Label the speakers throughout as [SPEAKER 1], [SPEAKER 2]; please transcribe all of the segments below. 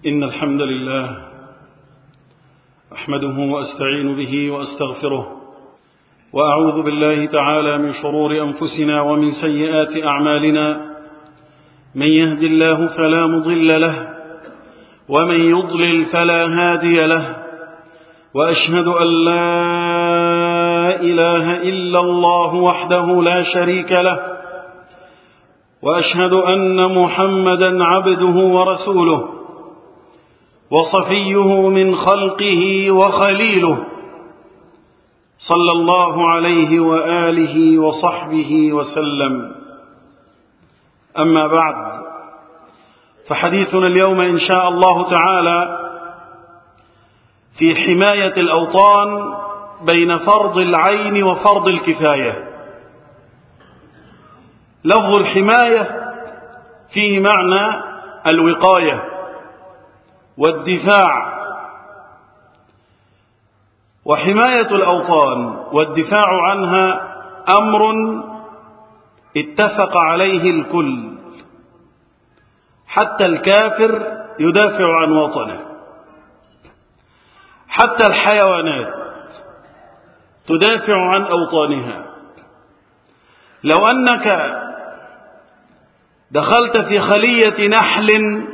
[SPEAKER 1] إن الحمد لله أحمده وأستعين به وأستغفره، وأعوذ بالله تعالى من شرور أنفسنا ومن سيئات أعمالنا. من يهد الله فلا مضل له، ومن يضلل فلا هادي له، وأشهد أن لا إله إلا الله وحده لا شريك له، وأشهد أن محمدا عبده ورسوله وصفيه من خلقه وخليله، صلى الله عليه وآله وصحبه وسلم. أما بعد، فحديثنا اليوم إن شاء الله تعالى في حماية الأوطان بين فرض العين وفرض الكفاية. لفظ الحماية فيه معنى الوقاية والدفاع، وحماية الأوطان والدفاع عنها أمر اتفق عليه الكل، حتى الكافر يدافع عن وطنه، حتى الحيوانات تدافع عن أوطانها. لو أنك دخلت في خلية نحل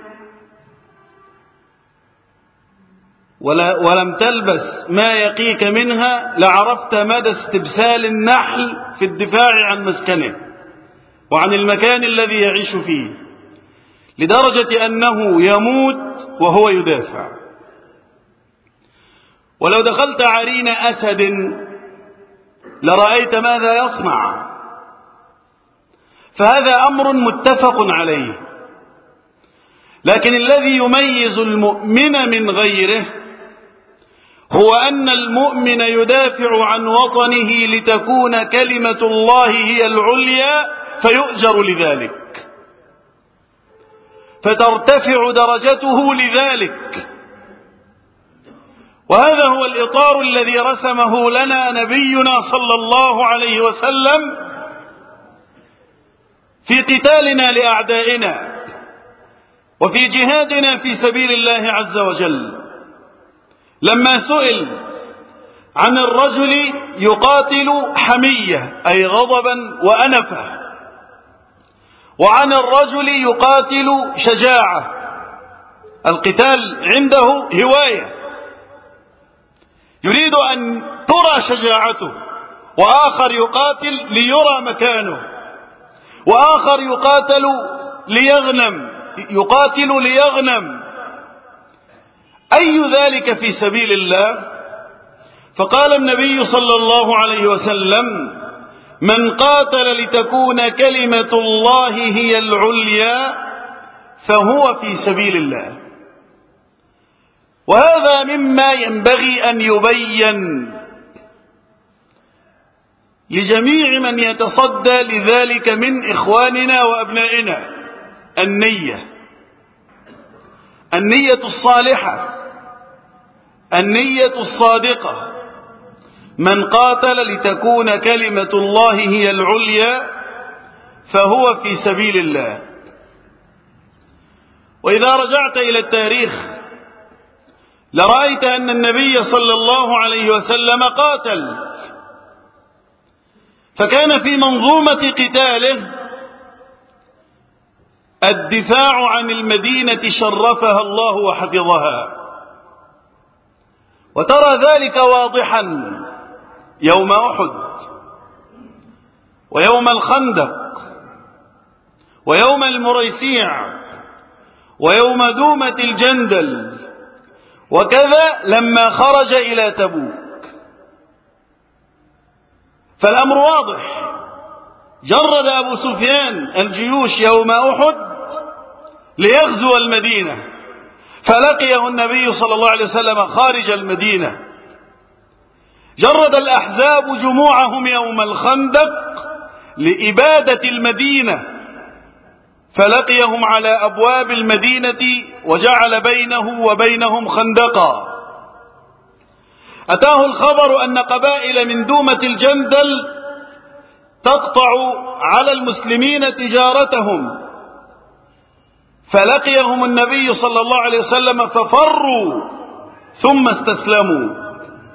[SPEAKER 1] ولم تلبس ما يقيك منها لعرفت مدى استبسال النحل في الدفاع عن مسكنه وعن المكان الذي يعيش فيه، لدرجة أنه يموت وهو يدافع. ولو دخلت عرين أسد لرأيت ماذا يصنع. فهذا أمر متفق عليه، لكن الذي يميز المؤمن من غيره هو أن المؤمن يدافع عن وطنه لتكون كلمة الله هي العليا فيؤجر لذلك، فترتفع درجته لذلك. وهذا هو الإطار الذي رسمه لنا نبينا صلى الله عليه وسلم في قتالنا لأعدائنا وفي جهادنا في سبيل الله عز وجل. لما سئل عن الرجل يقاتل حمية أي غضبا وأنفة، وعن الرجل يقاتل شجاعة، القتال عنده هواية، يريد أن ترى شجاعته، وآخر يقاتل ليرى مكانه، وآخر يقاتل ليغنم. أي ذلك في سبيل الله؟ فقال النبي صلى الله عليه وسلم: من قاتل لتكون كلمة الله هي العليا فهو في سبيل الله. وهذا مما ينبغي أن يبين لجميع من يتصدى لذلك من إخواننا وأبنائنا: النية الصالحة، النية الصادقة. من قاتل لتكون كلمة الله هي العليا فهو في سبيل الله. وإذا رجعت إلى التاريخ لرأيت أن النبي صلى الله عليه وسلم قاتل، فكان في منظومة قتاله الدفاع عن المدينة شرفها الله وحفظها. وترى ذلك واضحا يوم أحد، ويوم الخندق، ويوم المريسيع، ويوم دومة الجندل، وكذا لما خرج إلى تبوك. فالأمر واضح. جرد أبو سفيان الجيوش يوم أحد ليغزو المدينة، فلقيه النبي صلى الله عليه وسلم خارج المدينة. جرد الأحزاب جموعهم يوم الخندق لإبادة المدينة، فلقيهم على أبواب المدينة وجعل بينه وبينهم خندقا. أتاه الخبر أن قبائل من دومة الجندل تقطع على المسلمين تجارتهم، فلقيهم النبي صلى الله عليه وسلم ففروا ثم استسلموا.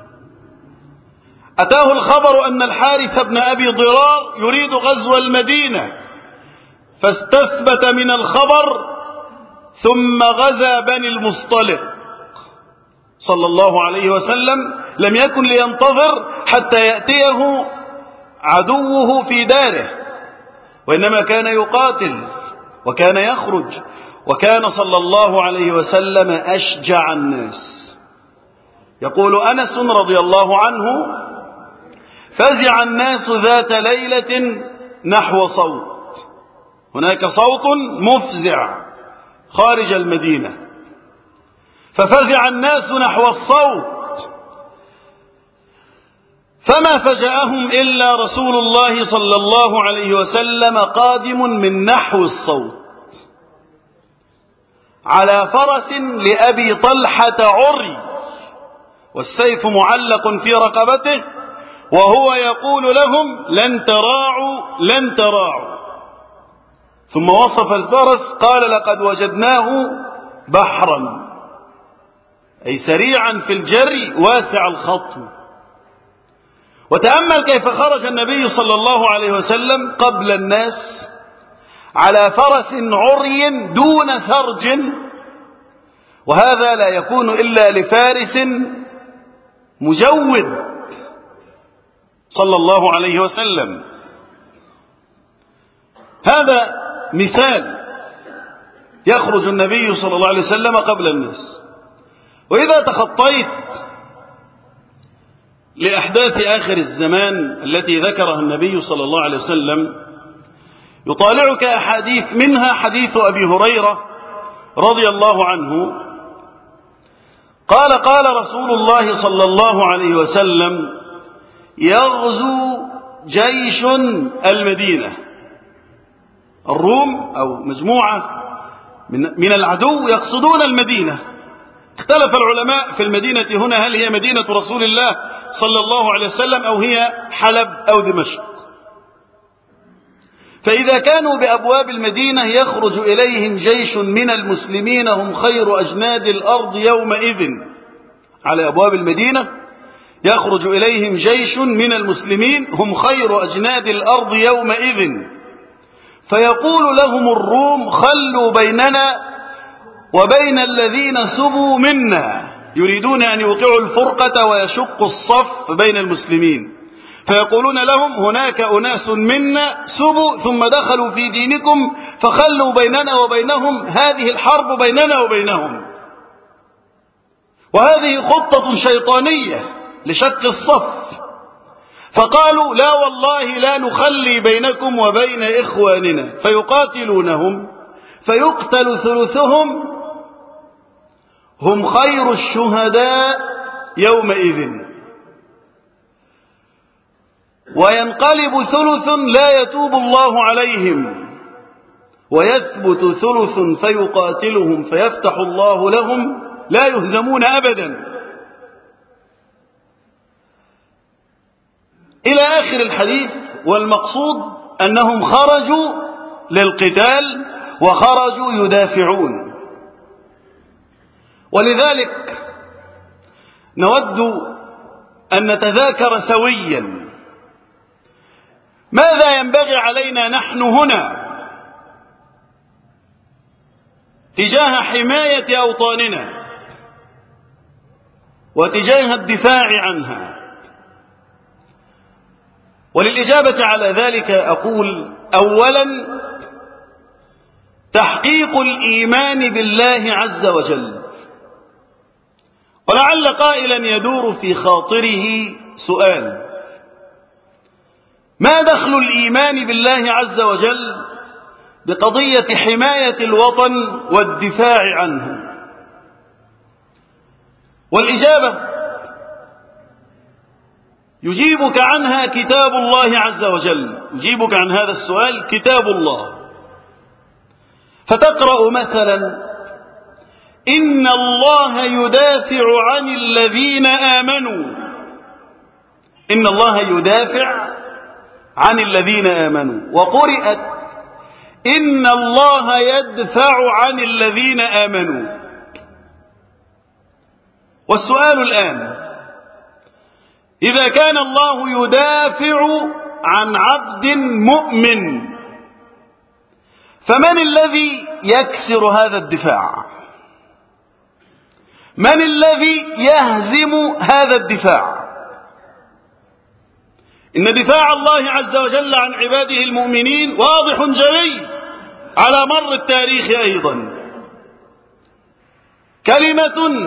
[SPEAKER 1] أتاه الخبر أن الحارث بن أبي ضرار يريد غزو المدينة، فاستثبت من الخبر ثم غزا بني المصطلق صلى الله عليه وسلم. لم يكن لينتظر حتى يأتيه عدوه في داره، وإنما كان يقاتل وكان يخرج، وكان صلى الله عليه وسلم أشجع الناس. يقول أنس رضي الله عنه: فزع الناس ذات ليلة نحو صوت، هناك صوت مفزع خارج المدينة، ففزع الناس نحو الصوت، فما فجأهم إلا رسول الله صلى الله عليه وسلم قادم من نحو الصوت على فرس لأبي طلحة عري، والسيف معلق في رقبته، وهو يقول لهم: لن تراعوا لن تراعوا. ثم وصف الفرس قال: لقد وجدناه بحرا، أي سريعا في الجري واسع الخطو. وتأمل كيف خرج النبي صلى الله عليه وسلم قبل الناس على فرس عري دون ثرج، وهذا لا يكون إلا لفارس مجود صلى الله عليه وسلم. هذا مثال، يخرج النبي صلى الله عليه وسلم قبل الناس. وإذا تخطيت لأحداث آخر الزمان التي ذكرها النبي صلى الله عليه وسلم، يطالعك أحاديث، منها حديث أبي هريرة رضي الله عنه قال: قال رسول الله صلى الله عليه وسلم: يغزو جيش المدينة، الروم أو مجموعة من العدو يقصدون المدينة. اختلف العلماء في المدينة هنا، هل هي مدينة رسول الله صلى الله عليه وسلم أو هي حلب أو دمشق. فإذا كانوا بأبواب المدينة يخرج إليهم جيش من المسلمين هم خير أجناد الأرض يومئذ، على أبواب المدينة يخرج إليهم جيش من المسلمين هم خير أجناد الأرض يومئذ، فيقول لهم الروم: خلوا بيننا وبين الذين سبوا منا، يريدون أن يوقعوا الفرقة ويشقوا الصف بين المسلمين، فيقولون لهم: هناك أناس منا سبوا ثم دخلوا في دينكم، فخلوا بيننا وبينهم، هذه الحرب بيننا وبينهم. وهذه خطة شيطانية لشق الصف. فقالوا: لا والله لا نخلي بينكم وبين إخواننا، فيقاتلونهم فيقتل ثلثهم، هم خير الشهداء يومئذ، وينقلب ثلث لا يتوب الله عليهم، ويثبت ثلث فيقاتلهم فيفتح الله لهم لا يهزمون أبدا، إلى آخر الحديث. والمقصود أنهم خرجوا للقتال وخرجوا يدافعون. ولذلك نود أن نتذاكر سويا ماذا ينبغي علينا نحن هنا تجاه حماية أوطاننا وتجاه الدفاع عنها. وللإجابة على ذلك أقول: أولا، تحقيق الإيمان بالله عز وجل. ولعل قائلا يدور في خاطره سؤال: ما دخل الإيمان بالله عز وجل بقضية حماية الوطن والدفاع عنه؟ والإجابة يجيبك عنها كتاب الله عز وجل، يجيبك عن هذا السؤال كتاب الله. فتقرأ مثلا: إن الله يدافع عن الذين آمنوا، إن الله يدافع عن الذين آمنوا. وقرئت: إن الله يدفع عن الذين آمنوا. والسؤال الآن: إذا كان الله يدافع عن عبد مؤمن، فمن الذي يكسر هذا الدفاع؟ من الذي يهزم هذا الدفاع؟ إن دفاع الله عز وجل عن عباده المؤمنين واضح جلي على مر التاريخ أيضا. كلمة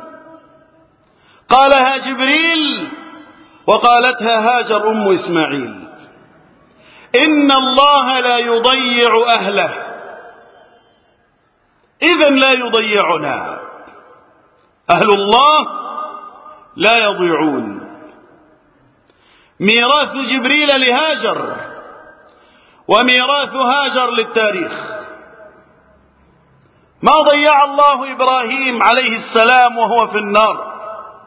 [SPEAKER 1] قالها جبريل وقالتها هاجر أم إسماعيل: إن الله لا يضيع أهله، إذن لا يضيعنا. أهل الله لا يضيعون. ميراث جبريل لهاجر وميراث هاجر للتاريخ. ما ضيع الله إبراهيم عليه السلام وهو في النار،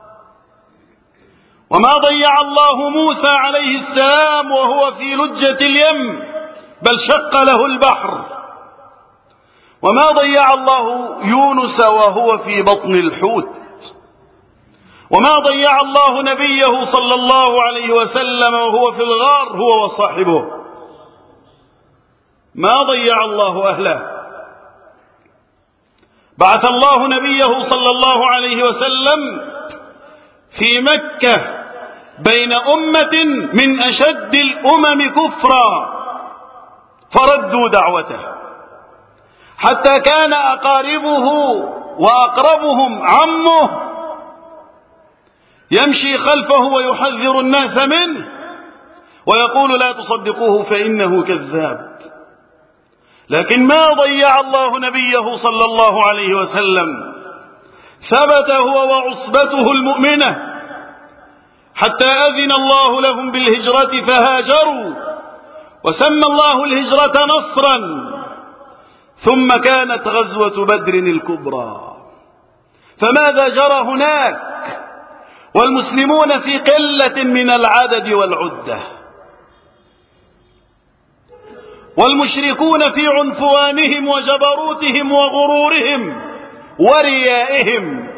[SPEAKER 1] وما ضيع الله موسى عليه السلام وهو في لجة اليم بل شق له البحر، وما ضيع الله يونس وهو في بطن الحوت، وما ضيع الله نبيه صلى الله عليه وسلم وهو في الغار هو وصاحبه. ما ضيع الله أهله. بعث الله نبيه صلى الله عليه وسلم في مكة بين أمة من أشد الأمم كفرا فردوا دعوته، حتى كان أقاربه وأقربهم عمه يمشي خلفه ويحذر الناس منه ويقول: لا تصدقوه فإنه كذاب. لكن ما ضيع الله نبيه صلى الله عليه وسلم، ثبت هو وعصبته المؤمنة حتى أذن الله لهم بالهجرة فهاجروا، وسمى الله الهجرة نصرا. ثم كانت غزوة بدر الكبرى، فماذا جرى هناك والمسلمون في قلة من العدد والعدة، والمشركون في عنفوانهم وجبروتهم وغرورهم وريائهم؟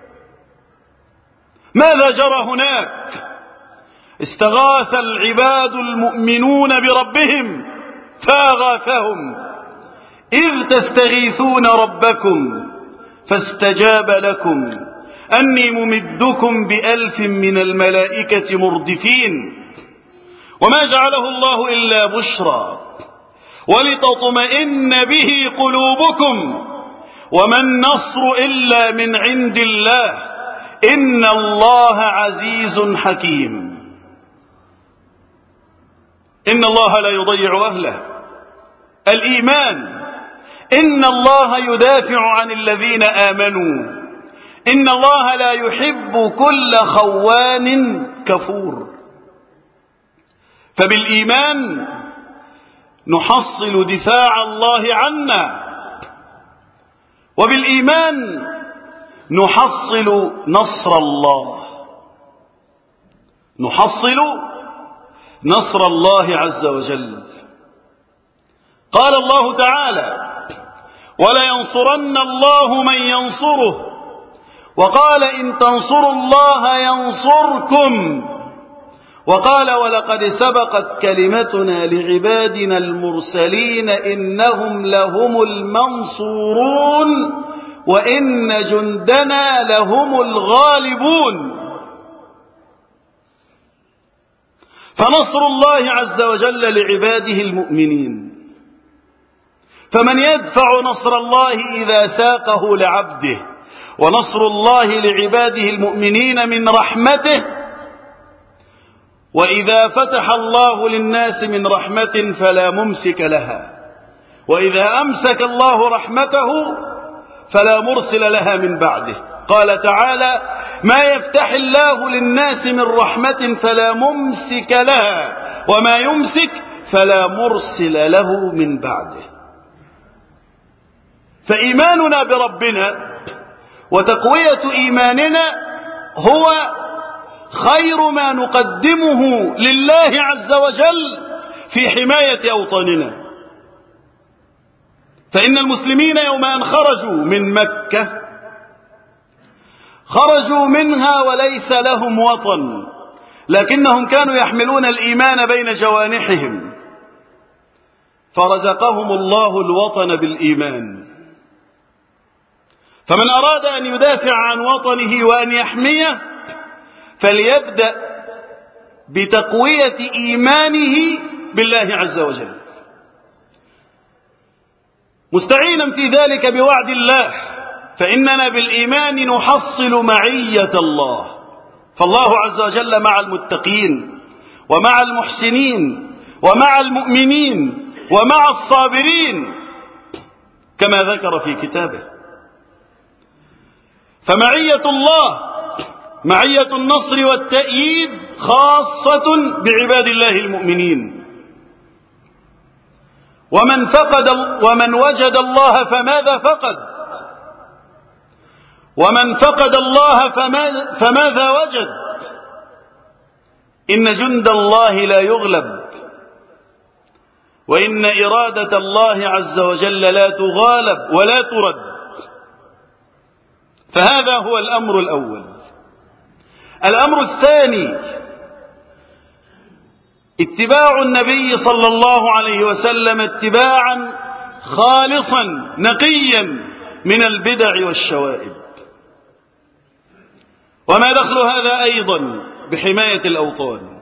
[SPEAKER 1] ماذا جرى هناك؟ استغاث العباد المؤمنون بربهم فأغاثهم: إذ تستغيثون ربكم فاستجاب لكم أني ممدكم ب1000 من الملائكة مردفين. وما جعله الله إلا بشرى ولتطمئن به قلوبكم وما النصر إلا من عند الله إن الله عزيز حكيم. إن الله لا يضيع أهله. الإيمان: إن الله يدافع عن الذين آمنوا، إن الله لا يحب كل خوان كفور. فبالإيمان نحصل دفاع الله عنا، وبالإيمان نحصل نصر الله، نحصل نصر الله عز وجل. قال الله تعالى: ولينصرن الله من ينصره، وقال: إن تنصروا الله ينصركم، وقال: ولقد سبقت كلمتنا لعبادنا المرسلين إنهم لهم المنصورون وإن جندنا لهم الغالبون. فنصر الله عز وجل لعباده المؤمنين. فمن يدفع نصر الله إذا ساقه لعبده؟ ونصر الله لعباده المؤمنين من رحمته. وإذا فتح الله للناس من رحمة فلا ممسك لها، وإذا أمسك الله رحمته فلا مرسل لها من بعده. قال تعالى: ما يفتح الله للناس من رحمة فلا ممسك لها وما يمسك فلا مرسل له من بعده. فإيماننا بربنا وتقوية إيماننا هو خير ما نقدمه لله عز وجل في حماية أوطاننا. فإن المسلمين يوم أن خرجوا من مكة خرجوا منها وليس لهم وطن، لكنهم كانوا يحملون الإيمان بين جوانحهم، فرزقهم الله الوطن بالإيمان. فمن أراد أن يدافع عن وطنه وأن يحميه فليبدأ بتقوية إيمانه بالله عز وجل، مستعينا في ذلك بوعد الله، فإننا بالإيمان نحصل معية الله، فالله عز وجل مع المتقين ومع المحسنين ومع المؤمنين ومع الصابرين كما ذكر في كتابه. فمعية الله معية النصر والتأييد خاصة بعباد الله المؤمنين. ومن وجد الله فماذا فقد؟ ومن فقد الله فماذا وجد؟ إن جند الله لا يغلب، وإن إرادة الله عز وجل لا تغالب ولا ترد. فهذا هو الأمر الأول. الأمر الثاني اتباع النبي صلى الله عليه وسلم اتباعا خالصا نقيا من البدع والشوائب. وما دخل هذا أيضا بحماية الأوطان؟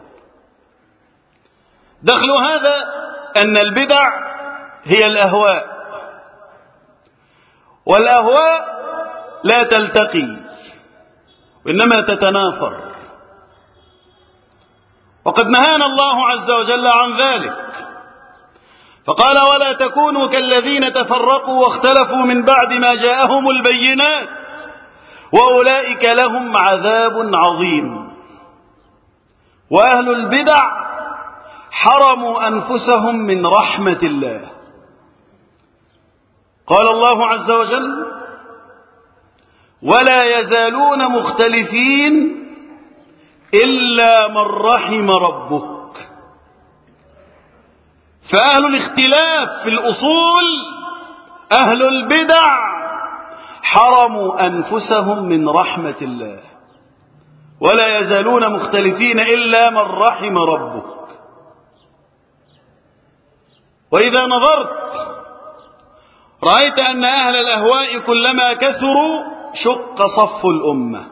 [SPEAKER 1] دخل هذا أن البدع هي الأهواء، والأهواء لا تلتقي وإنما تتنافر، وقد نهانا الله عز وجل عن ذلك، فقال: ولا تكونوا كالذين تفرقوا واختلفوا من بعد ما جاءهم البينات وأولئك لهم عذاب عظيم. وأهل البدع حرموا أنفسهم من رحمة الله. قال الله عز وجل: ولا يزالون مختلفين إلا من رحم ربك. فأهل الاختلاف في الأصول أهل البدع حرموا أنفسهم من رحمة الله. ولا يزالون مختلفين إلا من رحم ربك. وإذا نظرت رأيت أن أهل الأهواء كلما كثروا شق صف الأمة،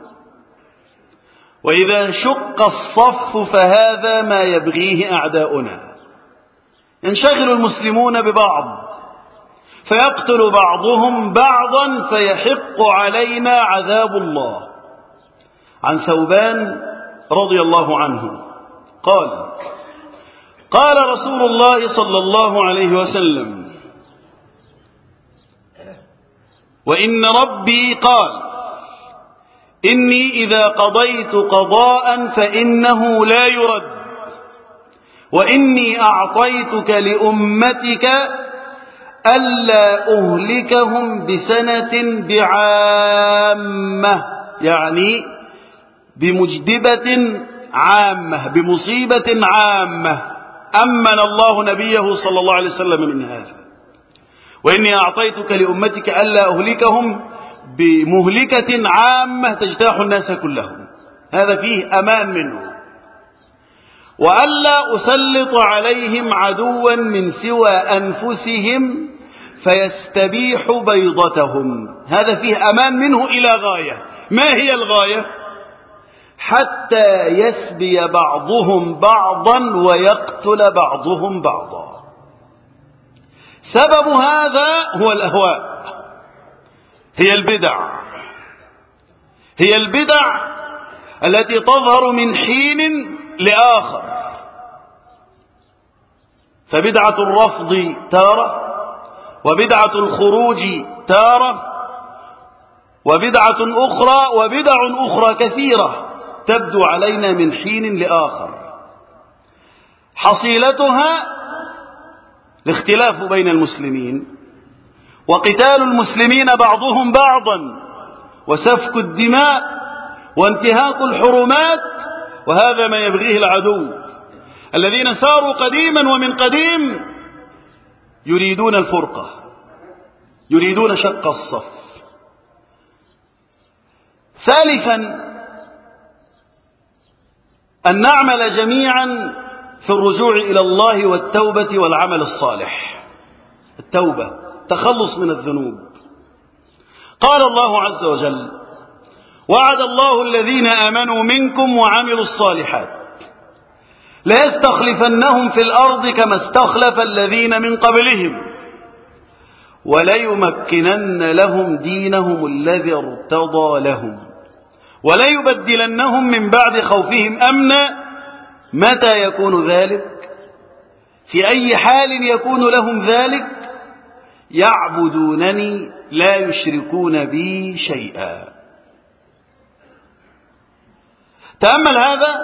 [SPEAKER 1] وإذا شق الصف فهذا ما يبغيه أعداؤنا. ينشغل المسلمون ببعض فيقتل بعضهم بعضا فيحق علينا عذاب الله. عن ثوبان رضي الله عنه قال رسول الله صلى الله عليه وسلم: وإن ربي قال: إني إذا قضيت قضاء فإنه لا يرد، وإني أعطيتك لأمتك ألا أهلكهم بسنة بعامة، يعني بمجدبة عامة، بمصيبة عامة أمن الله نبيه صلى الله عليه وسلم من هذا. وإني أعطيتك لأمتك ألا أهلكهم بمهلكة عامة تجتاح الناس كلهم، هذا فيه أمان منه. وألا أسلط عليهم عدوا من سوى أنفسهم فيستبيح بيضتهم، هذا فيه أمان منه إلى غاية. ما هي الغاية؟ حتى يسبي بعضهم بعضا ويقتل بعضهم بعضا. سبب هذا هو الأهواء، هي البدع التي تظهر من حين لآخر. فبدعة الرفض تارة، وبدعة الخروج تارة، وبدعة أخرى كثيرة تبدو علينا من حين لآخر، حصيلتها الاختلاف بين المسلمين وقتال المسلمين بعضهم بعضا وسفك الدماء وانتهاك الحرمات، وهذا ما يبغيه العدو. الذين ساروا قديما ومن قديم يريدون الفرقة، يريدون شق الصف. ثالثا أن نعمل جميعا في الرجوع إلى الله والتوبة والعمل الصالح. التوبة تخلص من الذنوب. قال الله عز وجل: وعد الله الذين آمنوا منكم وعملوا الصالحات ليستخلفنهم في الأرض كما استخلف الذين من قبلهم وليمكنن لهم دينهم الذي ارتضى لهم وليبدلنهم من بعد خوفهم أمنا. متى يكون ذلك؟ في أي حال يكون لهم ذلك؟ يعبدونني لا يشركون بي شيئا. تأمل هذا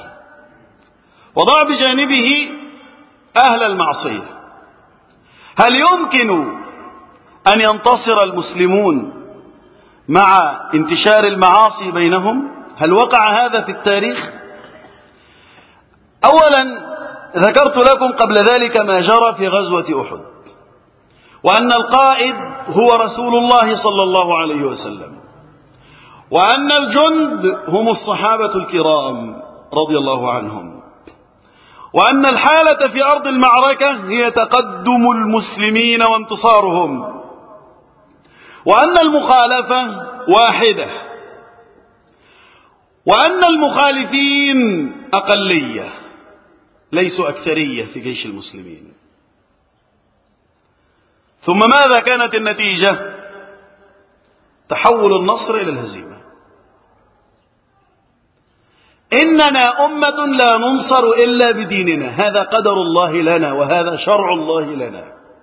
[SPEAKER 1] وضع بجانبه أهل المعصية. هل يمكن أن ينتصر المسلمون مع انتشار المعاصي بينهم؟ هل وقع هذا في التاريخ؟ أولا ذكرت لكم قبل ذلك ما جرى في غزوة أحد، وأن القائد هو رسول الله صلى الله عليه وسلم، وأن الجند هم الصحابة الكرام رضي الله عنهم، وأن الحالة في أرض المعركة هي تقدم المسلمين وانتصارهم، وأن المخالفة واحدة، وأن المخالفين أقلية ليسوا أكثرية في جيش المسلمين. ثم ماذا كانت النتيجة؟ تحول النصر إلى الهزيمة. إننا أمة لا ننصر إلا بديننا، هذا قدر الله لنا وهذا شرع الله لنا.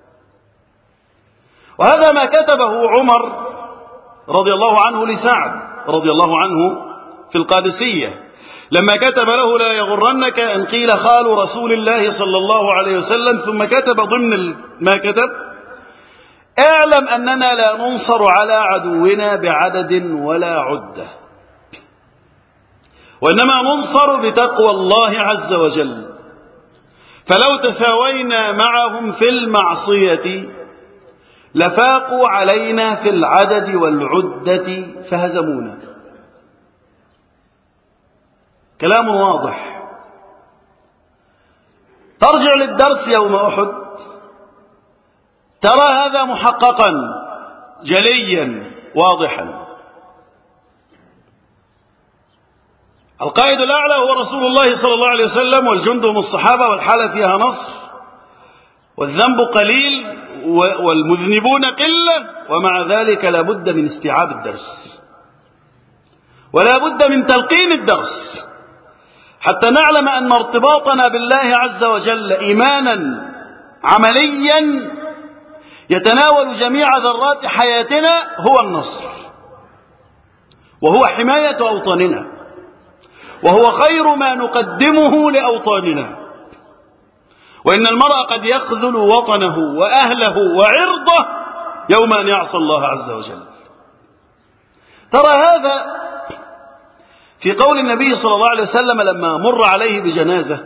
[SPEAKER 1] وهذا ما كتبه عمر رضي الله عنه لسعد رضي الله عنه في القادسية لما كتب له: لا يغرنك أن قيل خال رسول الله صلى الله عليه وسلم، ثم كتب ضمن ما كتب: اعلم أننا لا ننصر على عدونا بعدد ولا عدة، وإنما ننصر بتقوى الله عز وجل، فلو تساوينا معهم في المعصية لفاقوا علينا في العدد والعدة فهزمونا. كلام واضح. ترجع للدرس يوم أحد ترى هذا محققا جليا واضحا. القائد الأعلى هو رسول الله صلى الله عليه وسلم، والجند هم الصحابة، والحالة فيها نصر، والذنب قليل والمذنبون قلة، ومع ذلك لا بد من استيعاب الدرس ولا بد من تلقين الدرس حتى نعلم أن ارتباطنا بالله عز وجل إيمانا عمليا يتناول جميع ذرات حياتنا هو النصر، وهو حماية أوطاننا، وهو خير ما نقدمه لأوطاننا. وإن المرء قد يخذل وطنه وأهله وعرضه يوم أن يعصى الله عز وجل. ترى هذا في قول النبي صلى الله عليه وسلم لما مر عليه بجنازة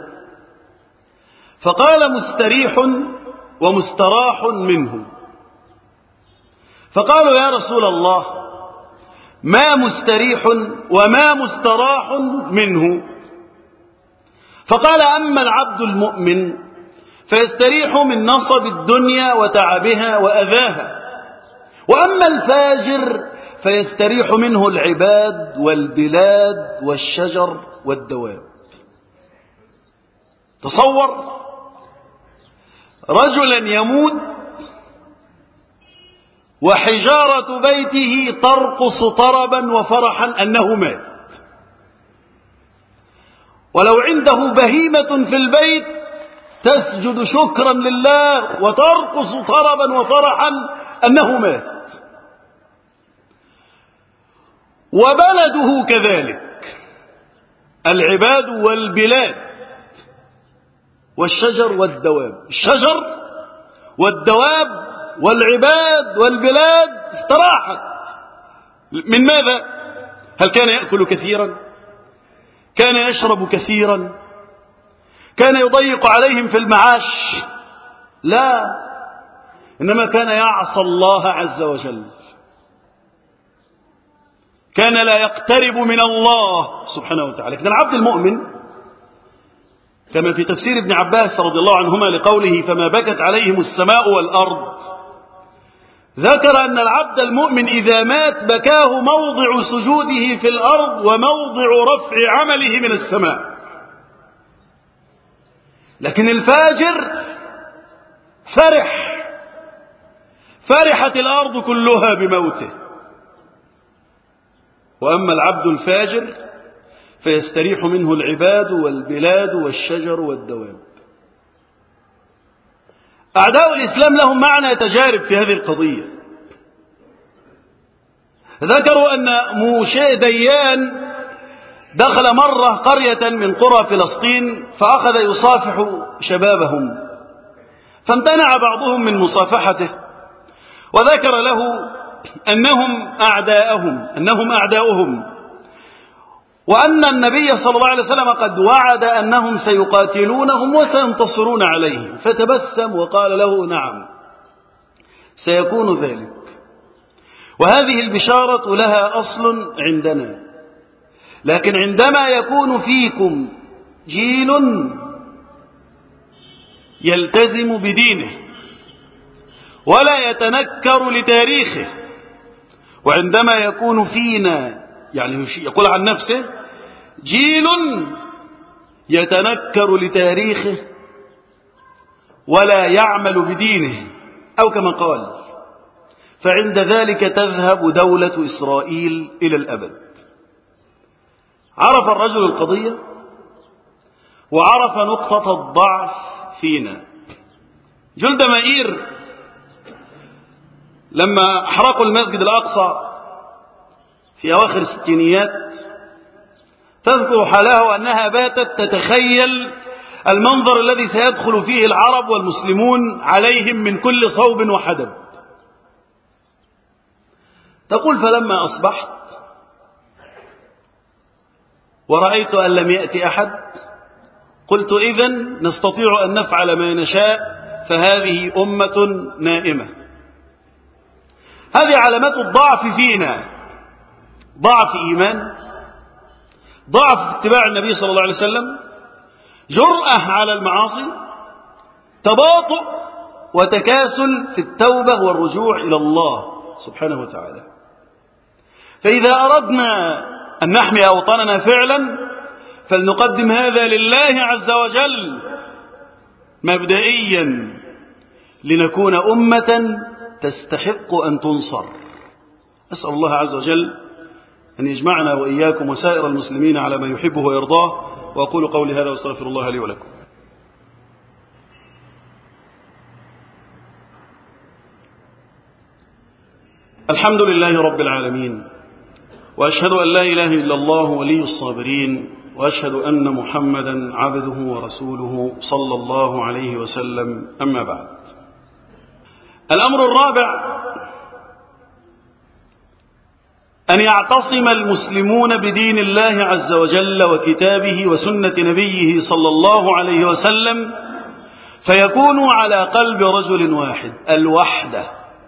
[SPEAKER 1] فقال: مستريح ومستراح منه. فقالوا: يا رسول الله، ما مستريح وما مستراح منه؟ فقال: أما العبد المؤمن فيستريح من نصب الدنيا وتعبها وأذاها، وأما الفاجر فيستريح منه العباد والبلاد والشجر والدواب. تصور رجلا يموت وحجارة بيته ترقص طربا وفرحا أنه مات، ولو عنده بهيمة في البيت تسجد شكرا لله وترقص طربا وفرحا أنه مات. وبلده كذلك، العباد والبلاد والشجر والدواب، الشجر والدواب والعباد والبلاد استراحت. من ماذا؟ هل كان يأكل كثيرا؟ كان يشرب كثيرا؟ كان يضيق عليهم في المعاش؟ لا، إنما كان يعصى الله عز وجل، كان لا يقترب من الله سبحانه وتعالى. لكن العبد المؤمن كما في تفسير ابن عباس رضي الله عنهما لقوله فما بكت عليهم السماء والأرض، ذكر أن العبد المؤمن إذا مات بكاه موضع سجوده في الأرض وموضع رفع عمله من السماء. لكن الفاجر فرحت الأرض كلها بموته. وأما العبد الفاجر فيستريح منه العباد والبلاد والشجر والدواب. أعداء الإسلام لهم معنى تجارب في هذه القضية. ذكروا أن موشي ديان دخل مرة قرية من قرى فلسطين فأخذ يصافح شبابهم، فامتنع بعضهم من مصافحته وذكر له أنهم أعداؤهم، وأن النبي صلى الله عليه وسلم قد وعد أنهم سيقاتلونهم وسينتصرون عليهم، فتبسم وقال له نعم سيكون ذلك، وهذه البشارة لها أصل عندنا. لكن عندما يكون فيكم جيل يلتزم بدينه ولا يتنكر لتاريخه، وعندما يكون فينا يعني يقول عن نفسه جيل يتنكر لتاريخه ولا يعمل بدينه، أو كما قال فعند ذلك تذهب دولة إسرائيل إلى الأبد. عرف الرجل القضية وعرف نقطة الضعف فينا. جلد مائير لما أحرقوا المسجد الأقصى في أواخر الستينيات تذكر حالها أنها باتت تتخيل المنظر الذي سيدخل فيه العرب والمسلمون عليهم من كل صوب وحدب. تقول فلما أصبحت ورأيت أن لم يأتي أحد قلت إذن نستطيع أن نفعل ما نشاء، فهذه أمة نائمة. هذه علامات الضعف فينا، ضعف إيمان، ضعف في اتباع النبي صلى الله عليه وسلم، جرأة على المعاصي، تباطؤ وتكاسل في التوبة والرجوع إلى الله سبحانه وتعالى. فإذا أردنا أن نحمي أوطاننا فعلا فلنقدم هذا لله عز وجل مبدئيا لنكون أمة تستحق أن تنصر. أسأل الله عز وجل أن يجمعنا وإياكم وسائر المسلمين على ما يحبه ويرضاه. وأقول قولي هذا واستغفر الله لي ولكم. الحمد لله رب العالمين، وأشهد أن لا إله إلا الله ولي الصابرين، وأشهد أن محمدا عبده ورسوله صلى الله عليه وسلم. أما بعد، الأمر الرابع أن يعتصم المسلمون بدين الله عز وجل وكتابه وسنة نبيه صلى الله عليه وسلم فيكونوا على قلب رجل واحد. الوحدة،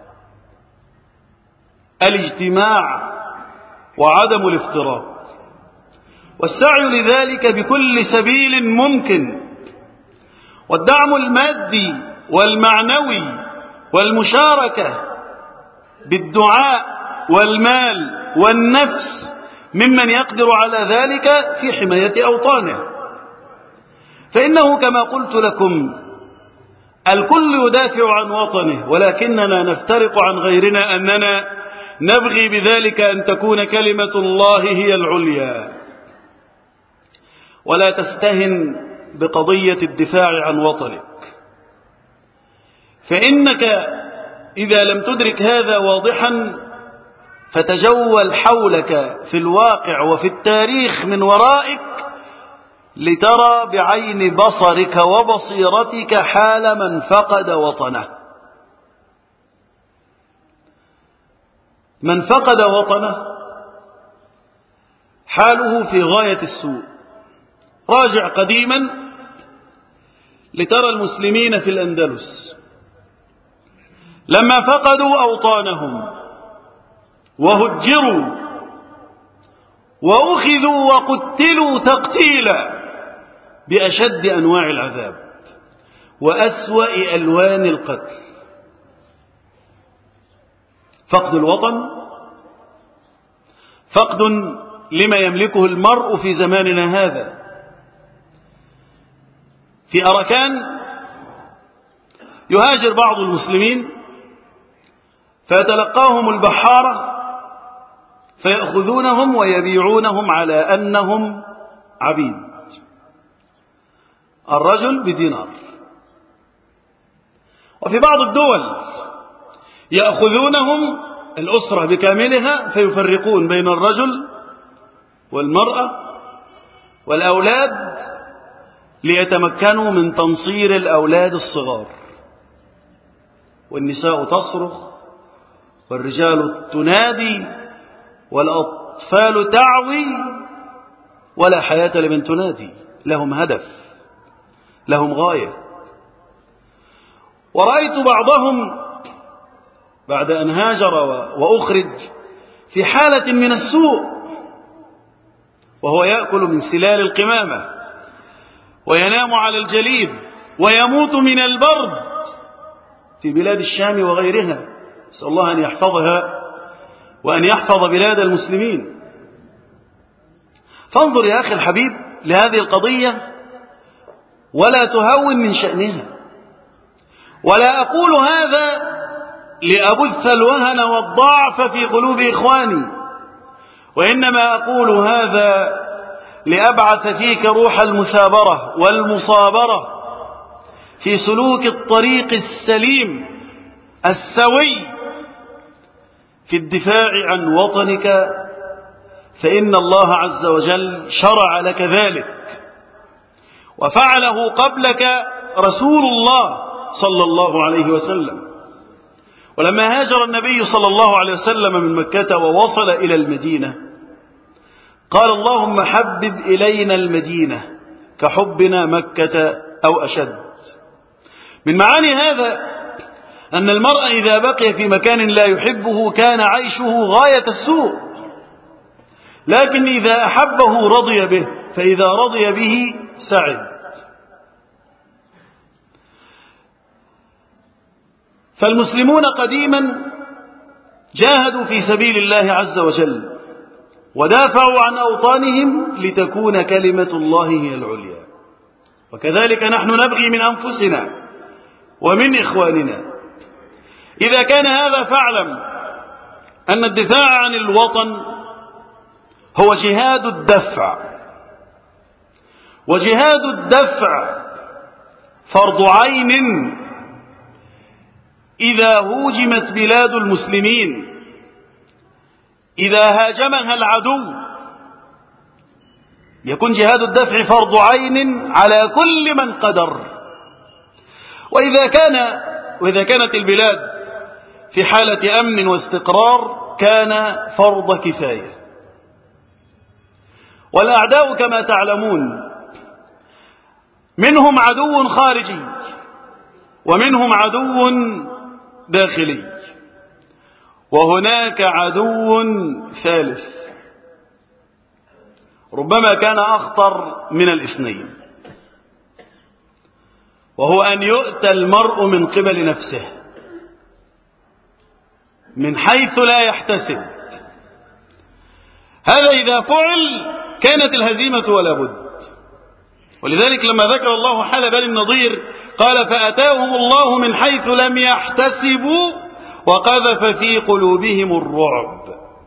[SPEAKER 1] الاجتماع وعدم الافتراق، والسعي لذلك بكل سبيل ممكن، والدعم المادي والمعنوي والمشاركة بالدعاء والمال والنفس ممن يقدر على ذلك في حماية أوطانه. فإنه كما قلت لكم الكل يدافع عن وطنه، ولكننا نفترق عن غيرنا أننا نبغي بذلك أن تكون كلمة الله هي العليا. ولا تستهن بقضية الدفاع عن وطنك، فإنك إذا لم تدرك هذا واضحا فتجول حولك في الواقع وفي التاريخ من ورائك لترى بعين بصرك وبصيرتك حال من فقد وطنه. من فقد وطنه حاله في غاية السوء. راجع قديما لترى المسلمين في الأندلس لما فقدوا أوطانهم وهجروا وأخذوا وقتلوا تقتيلا بأشد أنواع العذاب وأسوأ ألوان القتل. فقد الوطن فقد لما يملكه المرء في زماننا هذا. في أركان يهاجر بعض المسلمين فيتلقاهم البحارة فيأخذونهم ويبيعونهم على أنهم عبيد، الرجل بدينار. وفي بعض الدول يأخذونهم الأسرة بكاملها فيفرقون بين الرجل والمرأة والأولاد ليتمكنوا من تنصير الأولاد الصغار، والنساء تصرخ والرجال تنادي والأطفال تعوي ولا حياة لمن تنادي. لهم هدف، لهم غاية. ورأيت بعضهم بعد أن هاجر وأخرج في حالة من السوء وهو يأكل من سلال القمامة وينام على الجليد ويموت من البرد في بلاد الشام وغيرها. نسأل الله أن يحفظها وأن يحفظ بلاد المسلمين. فانظر يا أخي الحبيب لهذه القضية ولا تهون من شأنها. ولا أقول هذا لأبث الوهن والضعف في قلوب إخواني، وإنما أقول هذا لأبعث فيك روح المثابرة والمصابرة في سلوك الطريق السليم السوي في الدفاع عن وطنك، فإن الله عز وجل شرع لك ذلك وفعله قبلك رسول الله صلى الله عليه وسلم. ولما هاجر النبي صلى الله عليه وسلم من مكة ووصل إلى المدينة قال اللهم حبب إلينا المدينة كحبنا مكة أو أشد. من معاني هذا أن المرء إذا بقي في مكان لا يحبه كان عيشه غاية السوء، لكن إذا أحبه رضي به، فإذا رضي به سعد. فالمسلمون قديما جاهدوا في سبيل الله عز وجل ودافعوا عن أوطانهم لتكون كلمة الله هي العليا، وكذلك نحن نبغي من أنفسنا ومن إخواننا. إذا كان هذا فاعلم أن الدفاع عن الوطن هو جهاد الدفع، وجهاد الدفع فرض عين إذا هوجمت بلاد المسلمين، إذا هاجمها العدو يكون جهاد الدفع فرض عين على كل من قدر. وإذا كانت البلاد في حالة أمن واستقرار كان فرض كفاية. والأعداء كما تعلمون منهم عدو خارجي ومنهم عدو داخلي، وهناك عدو ثالث ربما كان أخطر من الاثنين، وهو أن يؤتى المرء من قبل نفسه من حيث لا يحتسب. هذا إذا فعل كانت الهزيمة ولا بد. ولذلك لما ذكر الله حال بني النضير قال فأتاهم الله من حيث لم يحتسبوا وقذف في قلوبهم الرعب.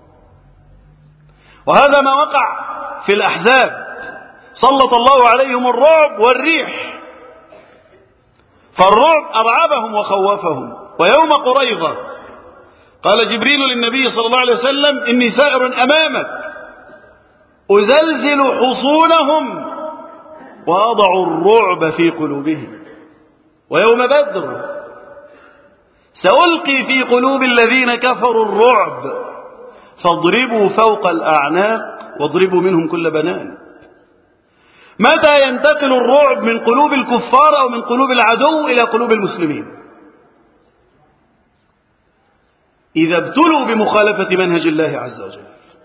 [SPEAKER 1] وهذا ما وقع في الأحزاب، سلط الله عليهم الرعب والريح، فالرعب أرعبهم وخوفهم. ويوم قريظة قال جبريل للنبي صلى الله عليه وسلم إني سائر أمامك أزلزل حصونهم وأضع الرعب في قلوبهم. ويوم بدر سألقي في قلوب الذين كفروا الرعب فاضربوا فوق الأعناق واضربوا منهم كل بنان. متى ينتقل الرعب من قلوب الكفار أو من قلوب العدو إلى قلوب المسلمين؟ إذا ابتلوا بمخالفة منهج الله عز وجل،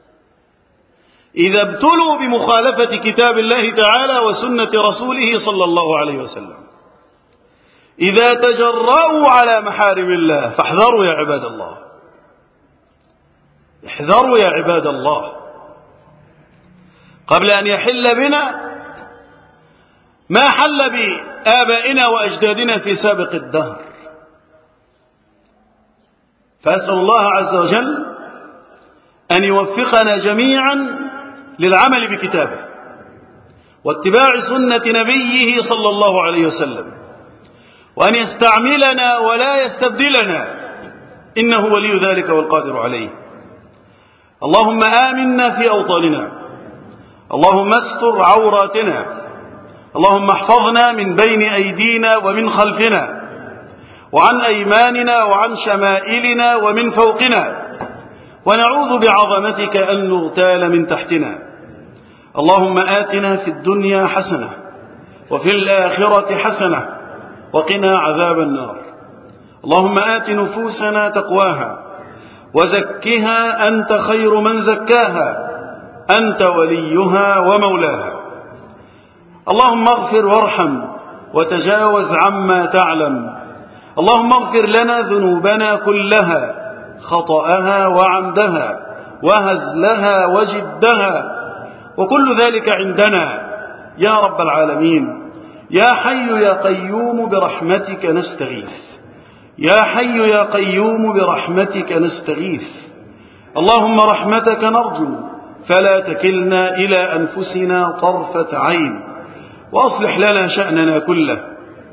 [SPEAKER 1] إذا ابتلوا بمخالفة كتاب الله تعالى وسنة رسوله صلى الله عليه وسلم، إذا تجرؤوا على محارم الله، فاحذروا يا عباد الله، احذروا يا عباد الله، قبل أن يحل بنا ما حل بآبائنا وأجدادنا في سابق الدهر. فأسأل الله عز وجل أن يوفقنا جميعا للعمل بكتابه واتباع سنة نبيه صلى الله عليه وسلم، وأن يستعملنا ولا يستبدلنا، إنه ولي ذلك والقادر عليه. اللهم آمنا في أوطاننا، اللهم استر عوراتنا، اللهم احفظنا من بين أيدينا ومن خلفنا وعن أيماننا وعن شمائلنا ومن فوقنا، ونعوذ بعظمتك أن نغتال من تحتنا. اللهم آتنا في الدنيا حسنة وفي الآخرة حسنة وقنا عذاب النار. اللهم آت نفوسنا تقواها وزكها أنت خير من زكاها، أنت وليها ومولاها. اللهم اغفر وارحم وتجاوز عما تعلم. اللهم اغفر لنا ذنوبنا كلها، خطأها وعمدها وهزلها وجدها، وكل ذلك عندنا يا رب العالمين. يا حي يا قيوم برحمتك نستغيث، يا حي يا قيوم برحمتك نستغيث. اللهم رحمتك نرجو فلا تكلنا إلى أنفسنا طرفة عين، وأصلح لنا شأننا كله.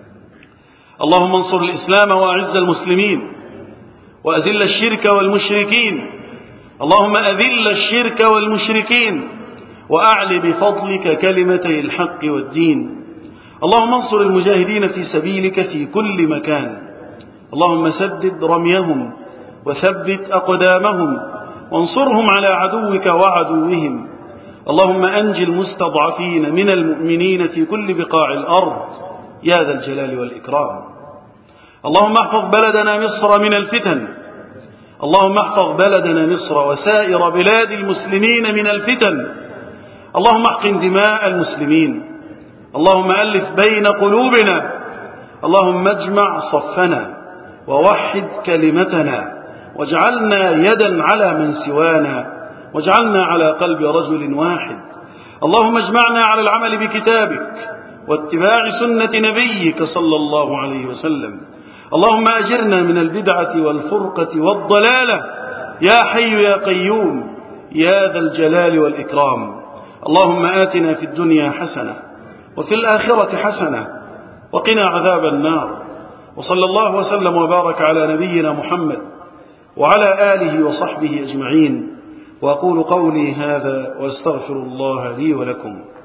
[SPEAKER 1] اللهم انصر الإسلام وأعز المسلمين وأذل الشرك والمشركين. اللهم أذل الشرك والمشركين وأعل بفضلك كلمتي الحق والدين. اللهم انصر المجاهدين في سبيلك في كل مكان. اللهم سدد رميهم وثبت أقدامهم وانصرهم على عدوك وعدوهم. اللهم أنجي المستضعفين من المؤمنين في كل بقاع الأرض يا ذا الجلال والإكرام. اللهم احفظ بلدنا مصر من الفتن، اللهم احفظ بلدنا مصر وسائر بلاد المسلمين من الفتن. اللهم احقن دماء المسلمين، اللهم ألف بين قلوبنا، اللهم اجمع صفنا ووحد كلمتنا، واجعلنا يدا على من سوانا، واجعلنا على قلب رجل واحد. اللهم اجمعنا على العمل بكتابك واتباع سنة نبيك صلى الله عليه وسلم. اللهم أجرنا من البدعة والفرقة والضلالة يا حي يا قيوم يا ذا الجلال والإكرام. اللهم آتنا في الدنيا حسنة وفي الآخرة حسنة وقنا عذاب النار. وصلى الله وسلم وبارك على نبينا محمد وعلى آله وصحبه أجمعين. وأقول قولي هذا وأستغفر الله لي ولكم.